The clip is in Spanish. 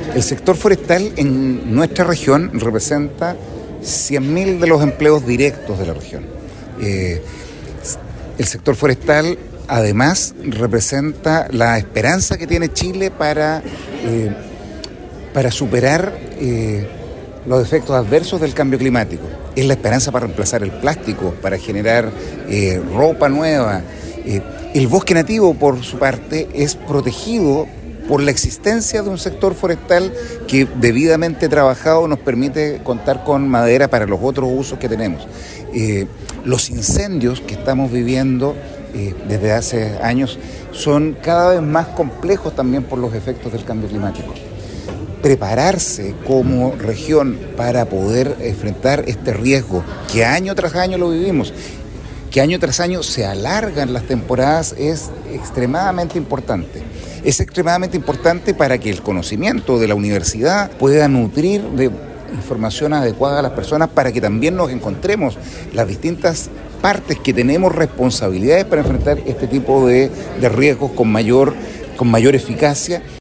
El sector forestal en nuestra región representa 100.000 de los empleos directos de la región. El sector forestal además representa la esperanza que tiene Chile para superar los efectos adversos del cambio climático. Es la esperanza para reemplazar el plástico, para generar ropa nueva. El bosque nativo, por su parte, es protegido por la existencia de un sector forestal que debidamente trabajado nos permite contar con madera para los otros usos que tenemos. Los incendios que estamos viviendo desde hace años son cada vez más complejos también por los efectos del cambio climático. Prepararse como región para poder enfrentar este riesgo, que año tras año lo vivimos, que año tras año se alargan las temporadas, es extremadamente importante. Es extremadamente importante para que el conocimiento de la universidad pueda nutrir de información adecuada a las personas, para que también nos encontremos las distintas partes que tenemos responsabilidades para enfrentar este tipo de riesgos con mayor eficacia.